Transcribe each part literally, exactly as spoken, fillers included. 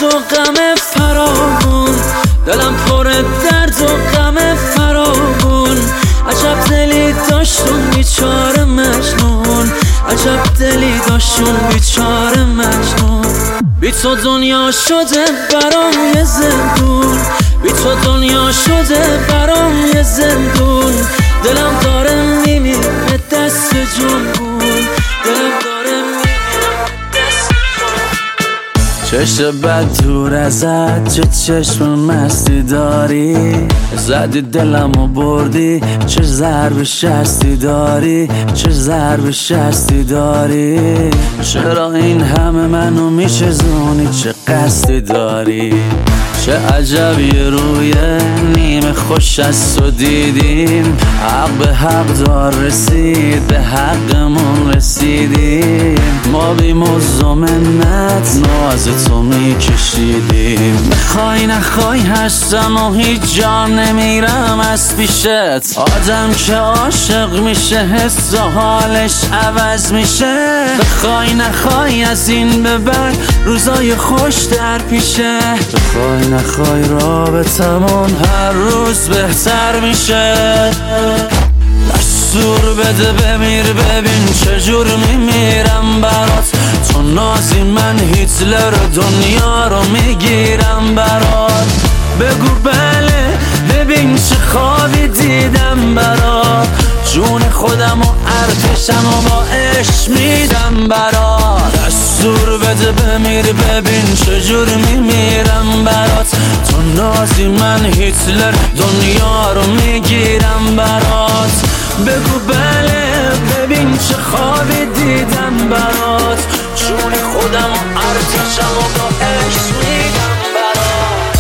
و غم فراوون، دلم پر درد و غم فراوون. عجب دلی داشتون بیچاره مجنون، عجب دلی داشتون بیچاره مجنون. بی تو دنیا شده برام یه زندون، بی تو دنیا شده برام یه زندون. دلم داره میمیره دست جنبون، دلم داره میمیره دست جنبون. چشم بد دور ازت، چه چشم مستی داری، زدی دلمو بردی، چه ضرب شستی داری، چه ضرب شستی داری. چرا این همه منو میچزونی، چه قصدی داری؟ چه عجبی روی نیمه خوش است و دیدیم، حق به حق دار رسید، به حقمون رسیدیم. ما بی مزد و منت ناز تو میکشیدیم. بخوای نخوای هستم و هیچ جا نمیرم از پیشت. آدم که عاشق میشه حس و حالش عوض میشه. بخوای نخوای از این به بعد روزای خوش در پیشه. بخوای نخوای رابطمون هر روز بهتر میشه. دستور بده بمیر ببین چجور میمیرم برات. تو نازی من هیتلر دنیا رو میگیرم برات. بگو بله ببین چه خوابی دیدم برات. جون خودم و ارتشم و با عشق میدم برات. دستور بده بمیر ببین چجور میمیرم برات. تو نازی من هیتلر دنیا رو میگیرم برات. بگو بله ببین چه خوابی دیدم برات. جون خودم و ارتشم و با عشق میدم برات.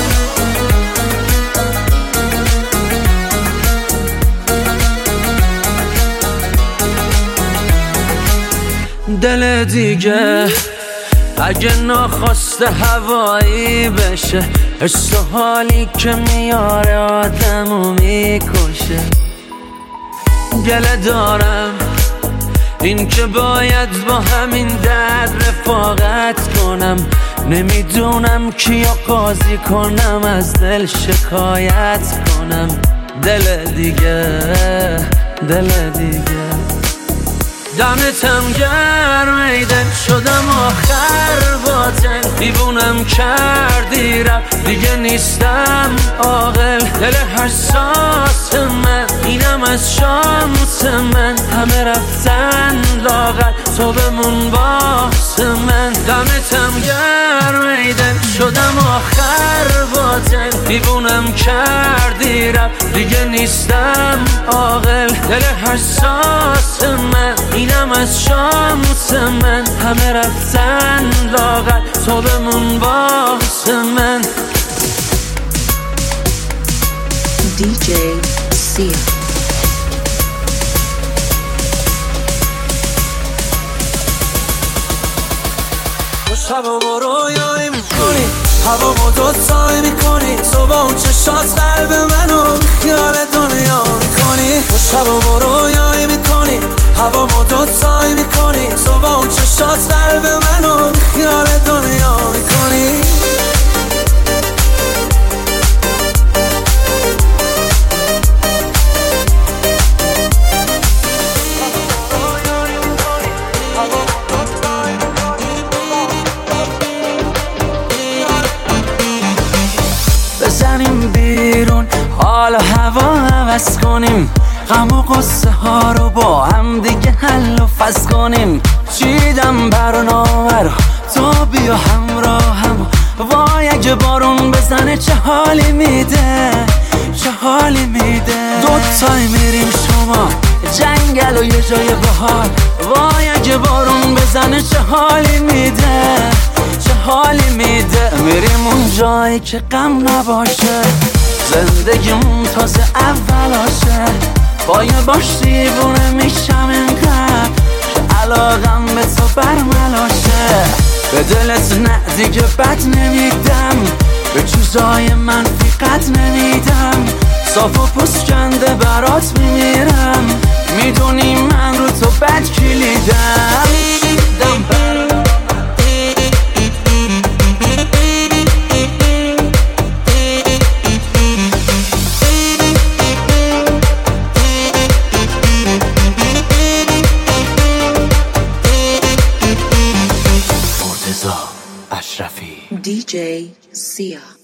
دل دیگه اگه ناخواسته هوایی بشه، حس و حالی که میاره آدمو میکشه. گله دارم این که باید با همین درد رفاقت کنم. نمیدونم کیو قاضی کنم، از دل شکایت کنم. دل دیگه دل دیگه دمتم گرم ای دل شدم آخر باطل. دیوونم کردی رفت دیگه نیستم عاقل. دل حساس من اینم از شانس من. همه رفتن لاغر تو بمون واسه من. دمتم گرم ای دل شدم آخر باطل. دیوونم کردی رفت دیگه نیستم عاقل. دل حساس من اینم از شانس من. همه رفتن لاغر تو بمون واسه من. دی جی سیا شب و ما رویایی میکنی، هوا ما دوتایی میکنی. تو با اون چشات قلب منو خیال دنیا میکنی. شب و ما رویایی میکنی، هوا ما دوتایی میکنی. تو با اون چشات قلب منو خیال دنیا میکنی. بزنیم بیرون حال هوا عوض کنیم. غم و قصه ها رو با هم دیگه حل و فصل کنیم. چیدم برنامه رو تو بیا همراهم. وای اگه بارون بزنه چه حالی میده، چه حالی میده. دوتایی میریم شما جنگل و یه جای بهار. وای اگه بارون بزنه چه حالی میده، چه حالی میده. میریم اون جایی که غم نباشه، زندگیمون تازه اولاشه. با یه باش دیوونه میشم اینقدر که علاقم به تو برملاشه. به دلت نه دیگه بد نمیدم، به چیزای منفی قد نمیدم. صاف و پوست کنده برات میمیرم. میدونی من رو تو بد کلیدم. اشرفی D J Sia.